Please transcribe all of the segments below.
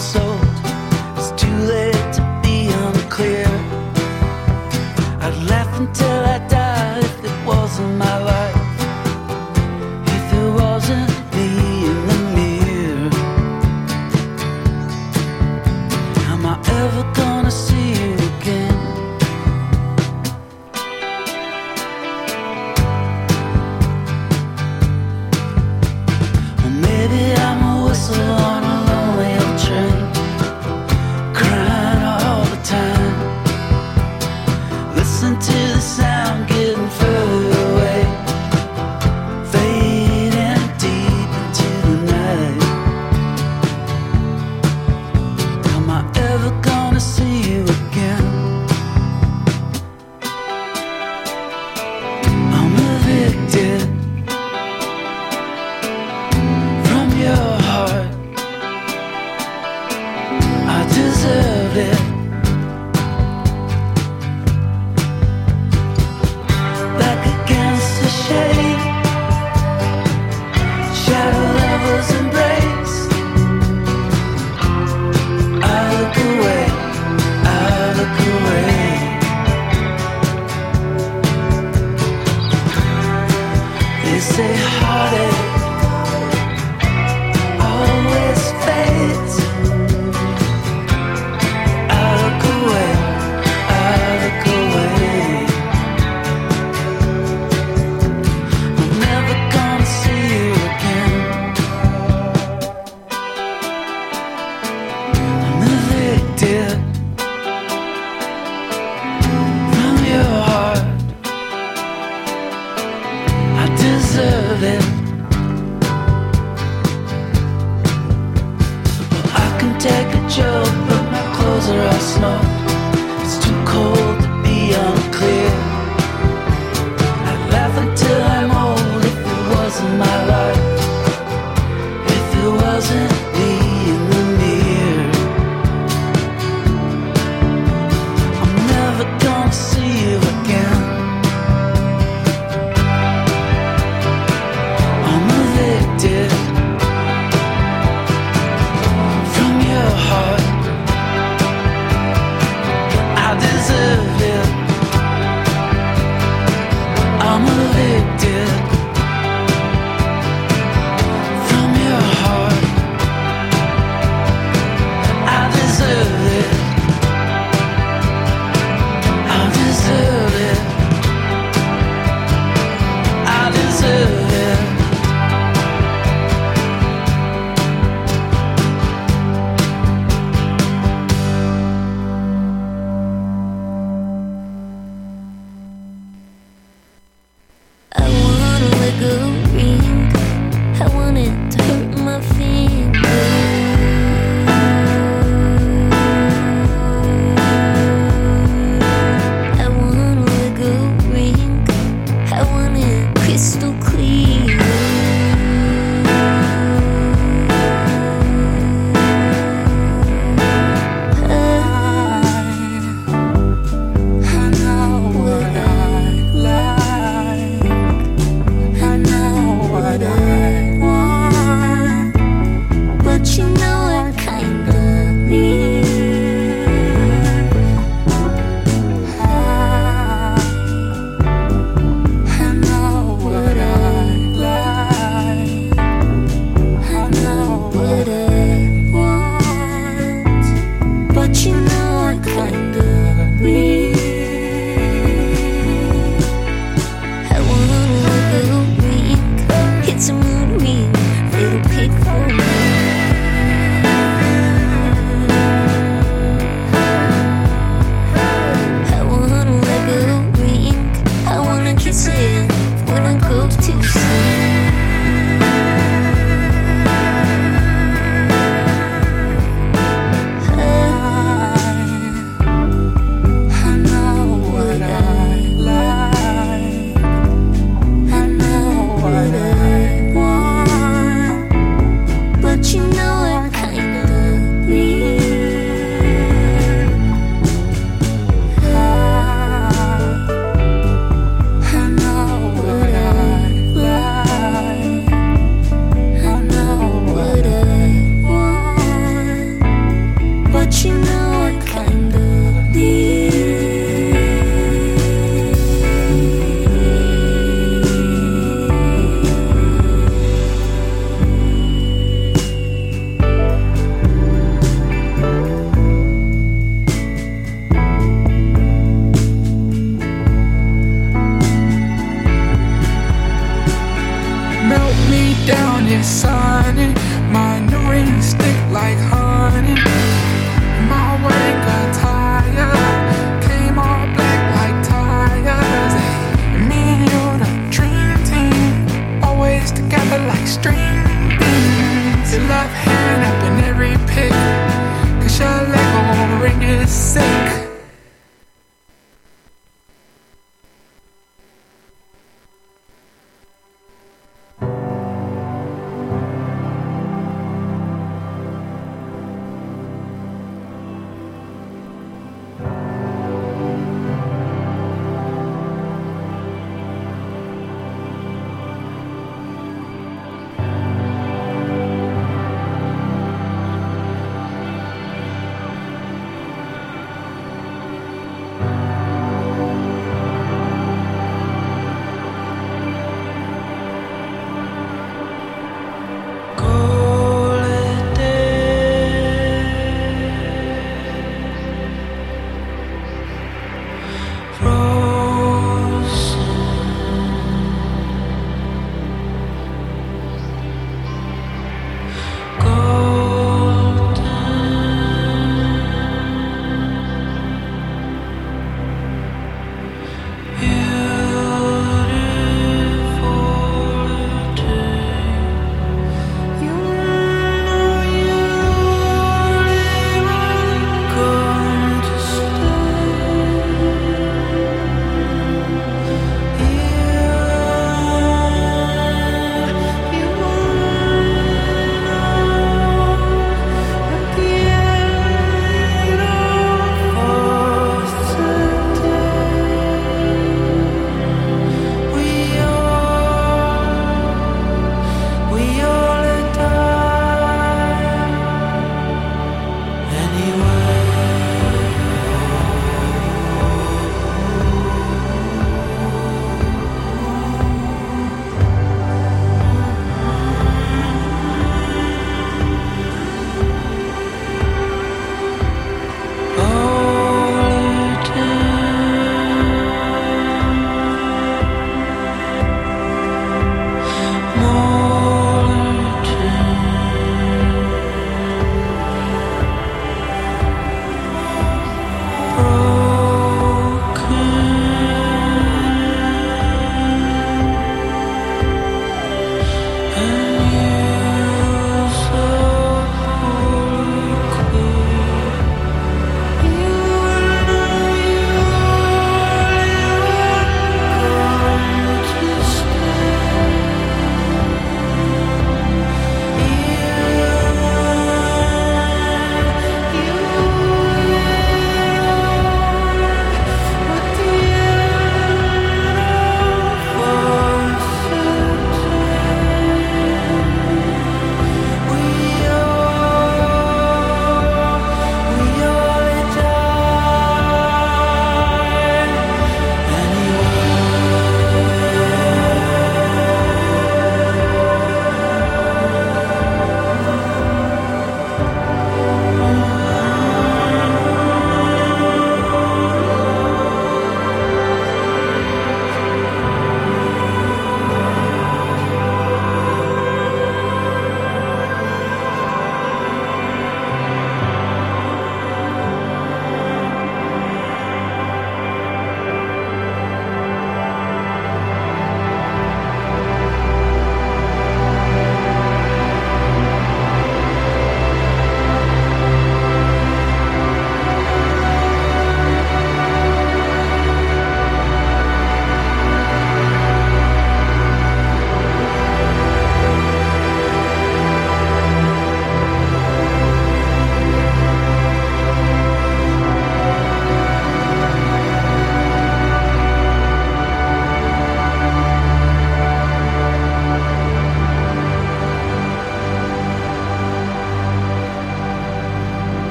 sold. It's too late to be unclear. I'd laugh until I died if it wasn't my life, if it wasn't me in the mirror. Am I ever gonna see you again? Or maybe I'm a whistle on a lonely old train, crying all the time. Listen to the sound getting further away, fading deep into the night. Am I ever gonna see you again? I'm evicted from your heart. I deserve it. Back against the shade, shadow lovers embrace. I look away, I look away. They say heartache always fades. I look away, I look away. I'm never gonna see you again. I'm evicted from your heart. I deserve it. Well, I can take a joke, but my clothes are all smoked. It's too cold to be unclear. I'd laugh until I'm old if it wasn't my life, if it wasn't me in the mirror. I'm never gonna see you again. I'm evicted from your heart. but you know I kinda need. Melt me down, yeah, sunny. My new rings stick like honey. My wedding attire came all black like tires. Hey, me and you, the dream team, always together like string beans. Your left hand up in every pick, 'cause your Lego ring is sick.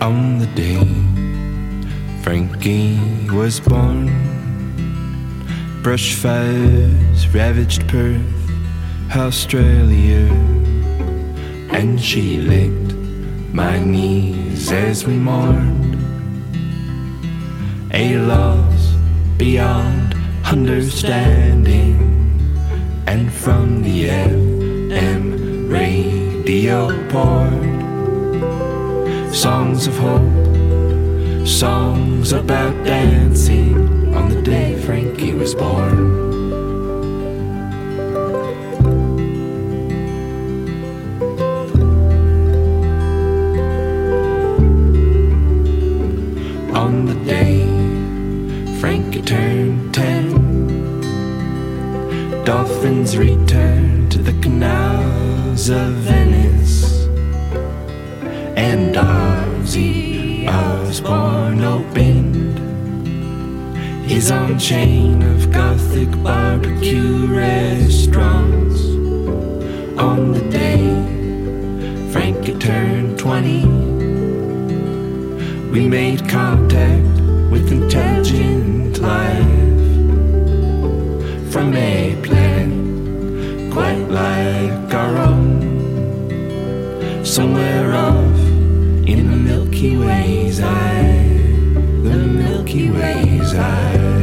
On the day Frankie was born, brush fires ravaged Perth, Australia, and she licked my knees as we mourned. A loss beyond understanding, and from the FM radio poured songs of hope, songs about dancing on the day Frankie was born. On the day Frankie turned 10, dolphins returned to the canals of Venice, and Ozzy Osbourne opened his own chain of gothic barbecue restaurants. On the day Frankie turned 20, we made contact with intelligent life from a planet quite like our own, somewhere off in the Milky Way's eye, the Milky Way's eye.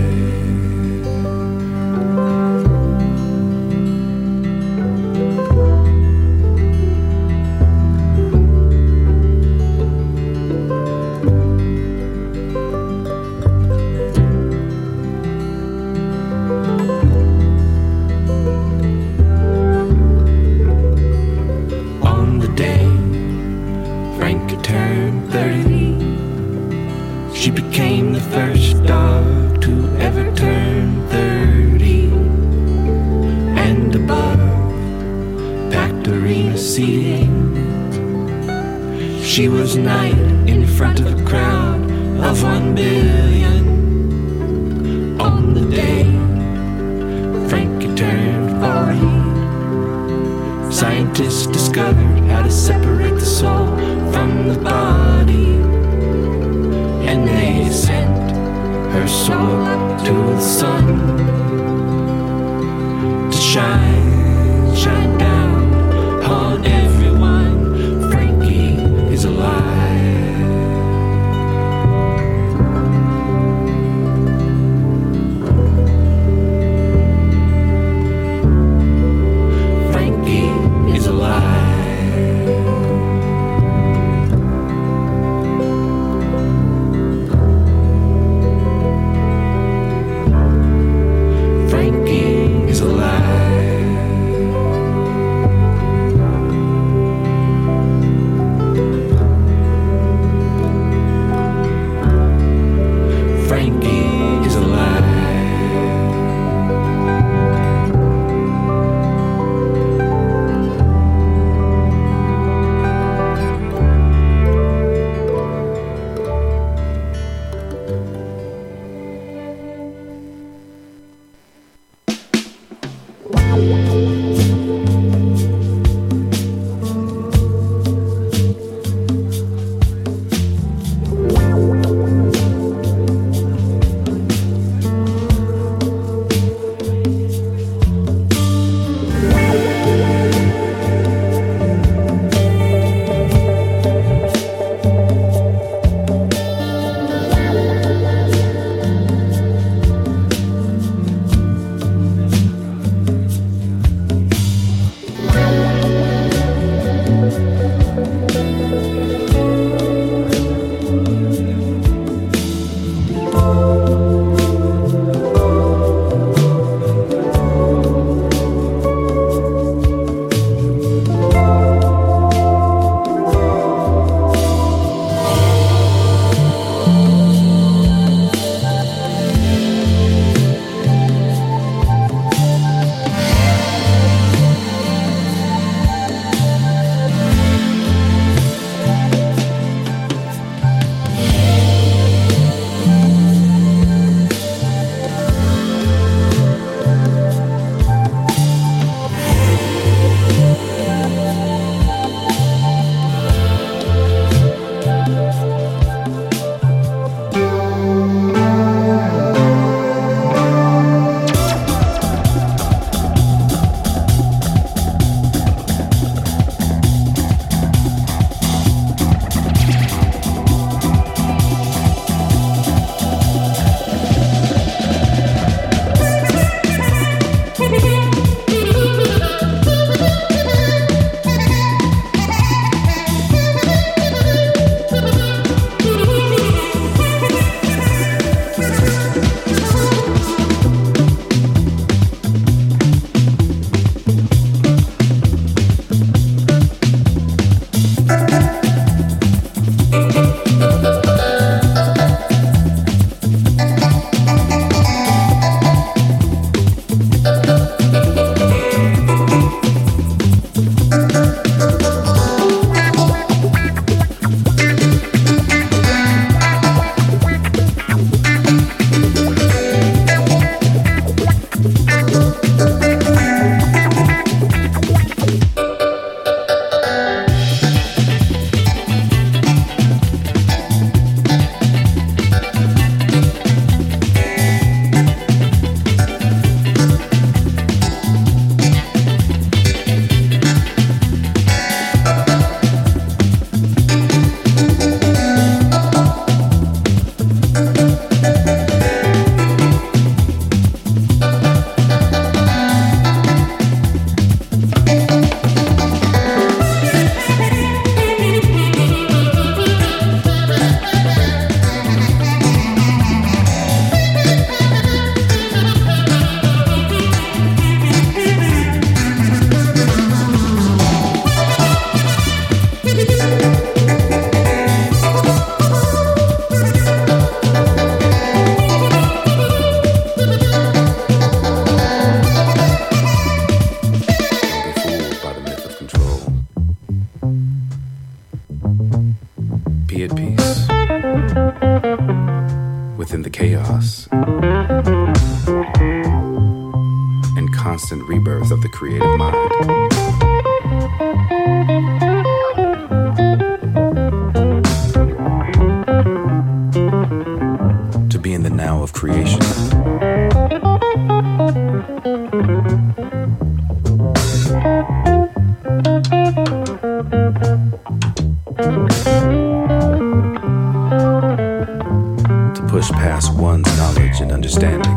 She became the first dog to ever turn 30 and above packed arena seating. She was knight in front of a crowd of 1 billion. On the day Frankie turned 40, scientists discovered how to separate the soul from the body, and they sent her soul up to the sun to shine, shine down on everyone. Frankie is alive. Frankie is alive. Frankie is alive. chaos and constant rebirth of the creative mind. To be in the now of creation. To push past one's knowledge and understanding.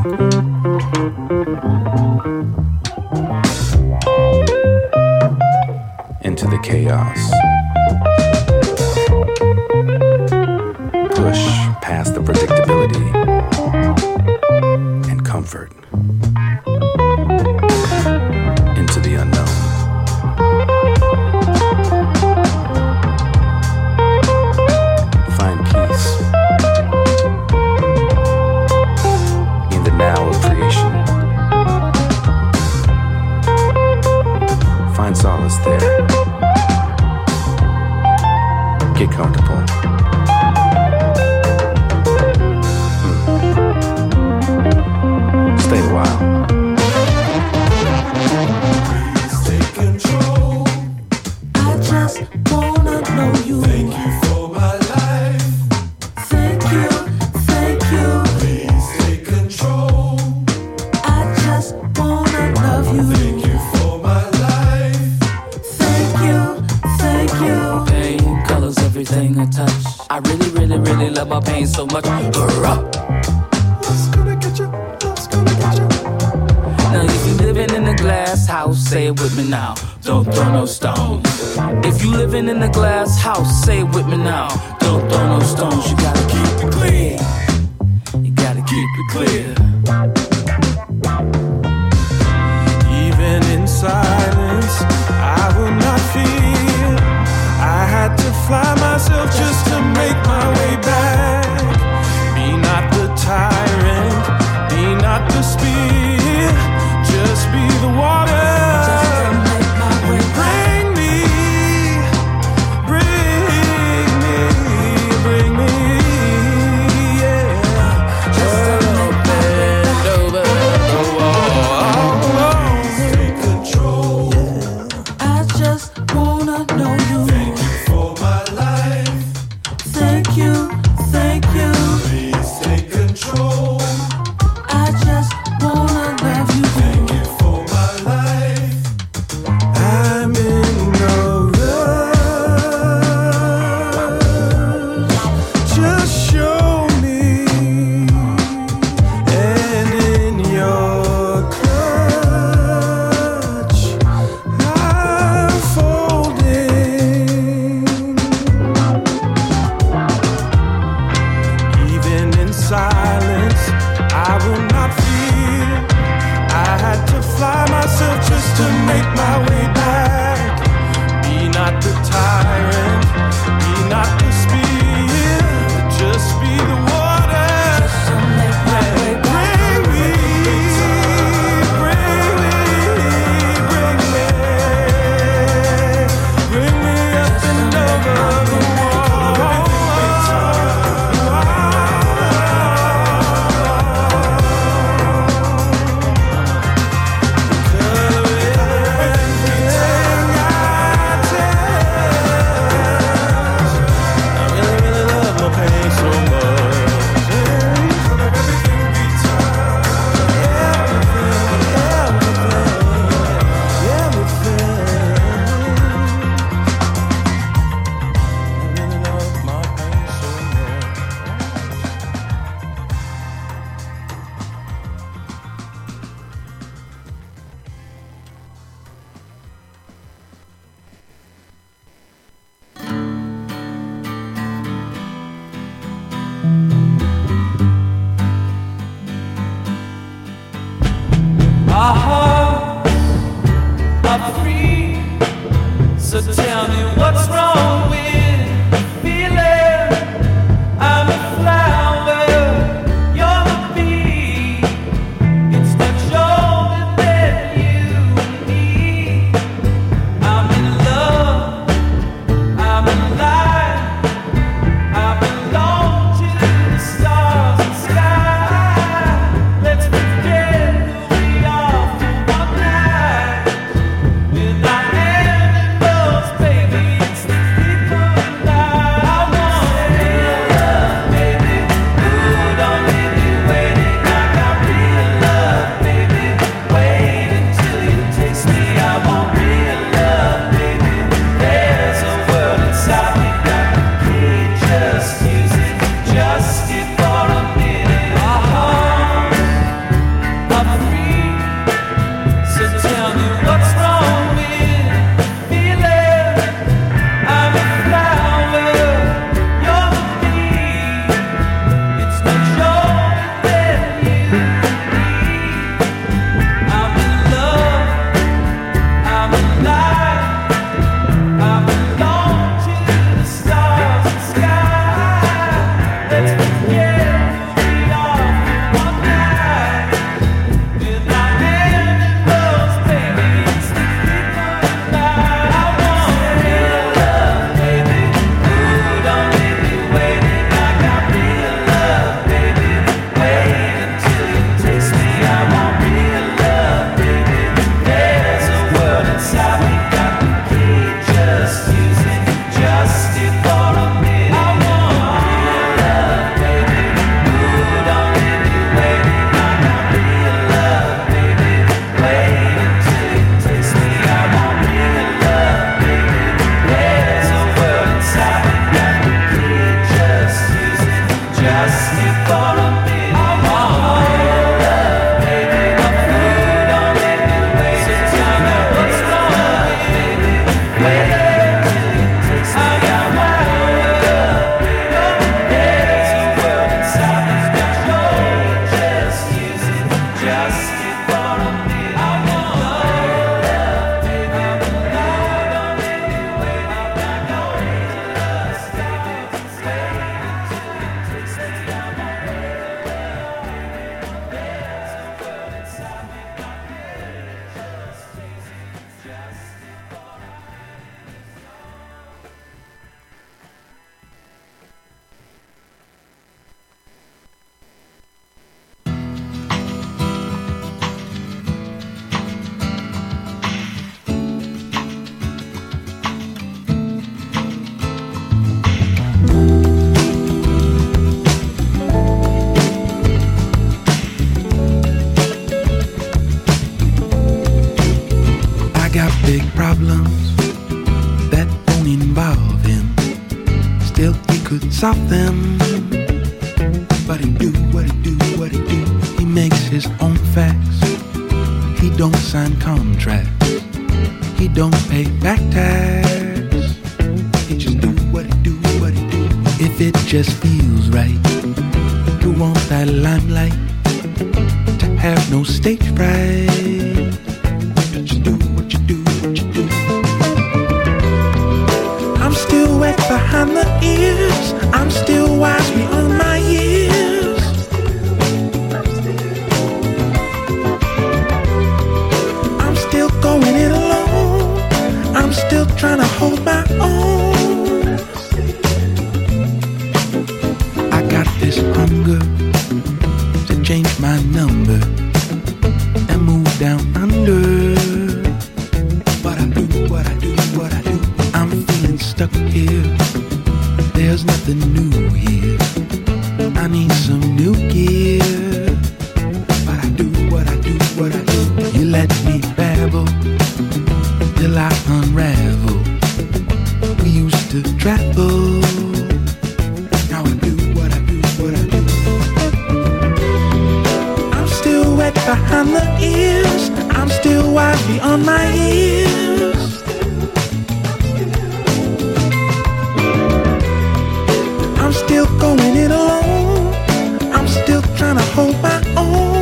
Into the chaos. Push past the predictability and comfort. Into the unknown. Find peace in the now of creation. Find solace there. Get comfortable. Stay a while. Please take control. I just wanna know you. Thank you for my life. Thank you, thank you. Please take control. I just wanna love you. Thank you for my life. Thank you, thank you. Pain colors everything I touch. I really, really, really love my pain so much. Hurrah! Love's gonna get you. Love's gonna get you. Now if you living in a glass house, say it with me now. Don't throw no stones. If you living in a glass house, say it with me now. Don't throw no stones. You gotta keep it clean. You gotta keep it clear. Even in silence, I will not fear. I had to fly myself just to make my way back. Be not the tyrant, be not the spear. Just be the water. Bring me, yeah. Just bend over the wall. Take control. I just wanna know you. Thank you for my life. Thank you, thank you. Please take control. I just wanna love you. Thank you for my life. I'm in no rush. Just show me, and in your clutch, I'm folding. Even in silence, I will not fear. I had to fly myself just to make my way back. Be not the tyrant, be not the spear. Just be the water. Bring me, bring me, bring me, bring me up and over the Our hearts are free, so tell me what's wrong with feeling. I'm a flower, you're the bee. It's much older than you and me. I'm in love, I'm alive, I belong to the stars and sky. problems that don't involve him. Still he could solve them. But he do what he do, what he do. He makes his own facts. He don't sign contracts. He don't pay back tax. He just do what he do, what he do. If it just feels right, you want that limelight, to have no stage fright. Just do what you do, what you do. I'm still wet behind the ears. I'm still wise beyond my years. I'm still going it alone. I'm still trying to hold my own. I got this hunger to change my number and move down under. But I do what I do, what I do. I'm feeling stuck here. There's nothing new here. I need some new gear. But I do what I do, what I do. You let me babble till I unravel. We used to travel. Now I do what I do, what I do. I'm still wet behind the ears. I'm still wise beyond my years. I'm still going it alone. I'm still trying to hold my own.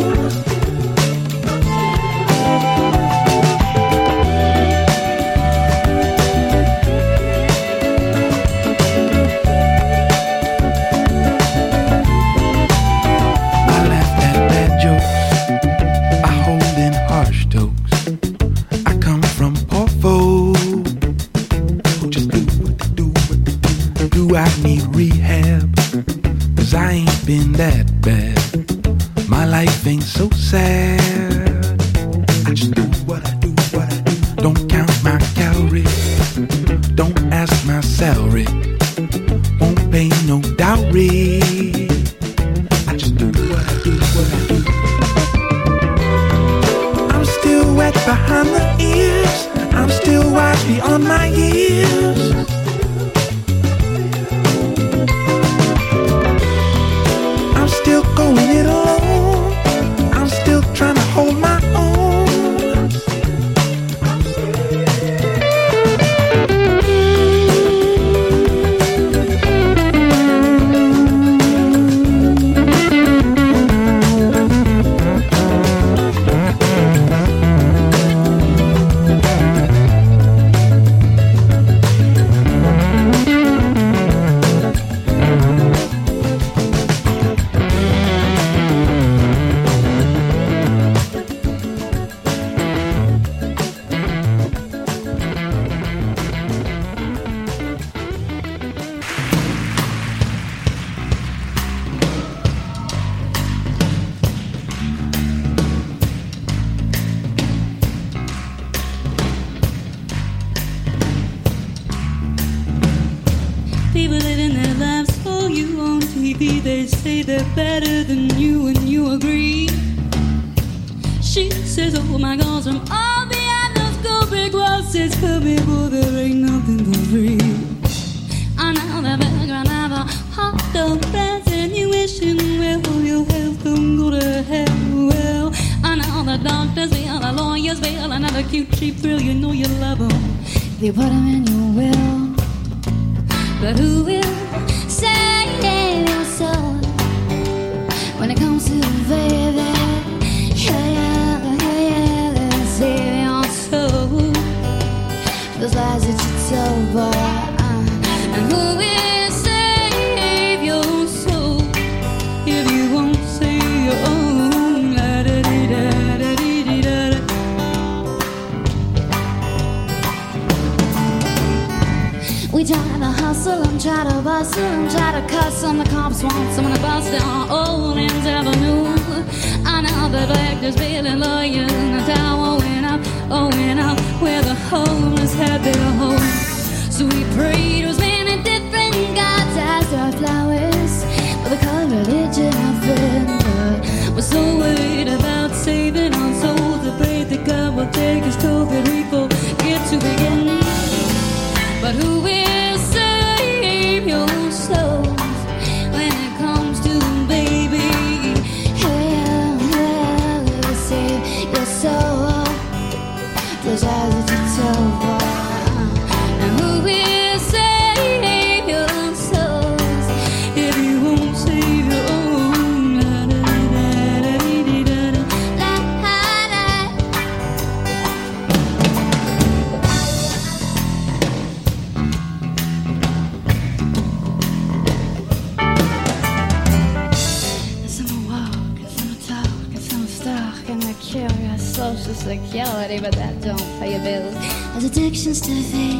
I laugh at bad jokes. I hold in harsh tokes. I come from poor folk who just do what they do, what they do. Do I need rehab? 'Cause I ain't been that bad. My life ain't so sad. I just do what I do, what I do. Don't count my calories. Don't ask my salary. Won't pay no dowry. I just do what I do, what I do. I'm still wet behind the ears. I'm still wise beyond my years. I'm still going it alone. I'm still trying to hold my own. People living their lives for you on TV. They say they're better than you and you agree. She says, oh my gosh, I'm all behind those gold glasses. Tell me, boy, there ain't nothing for free. I know the background of a hot dog fast and you wishing well your health don't go to hell. Well, I know the doctors feel, the lawyers feel, another cute cheap thrill. You know you love them. They put them in your will. But who will save your soul when it comes to baby? Yeah, save your soul. Those lies that you told, boy. And who will save your soul if you won't save your own? La-da-dee-da-da-dee-dee-da-da. We try to hustle and try to bustle and try to cuss on the cops want someone to bust down Old Ends Avenue. I know the doctors feeling lawyers and the tower went up where the homeless had their home. So we prayed to as many different gods as our flowers for the color religion of it. But we're so worried about saving our souls. I pray that God will take us toll that we forget to be But who will save your souls when it comes to baby? Hell, will save your soul. Just as it's over. And who will save your souls if you won't save your own? Social security, but that don't pay your bills. There's addictions to feed,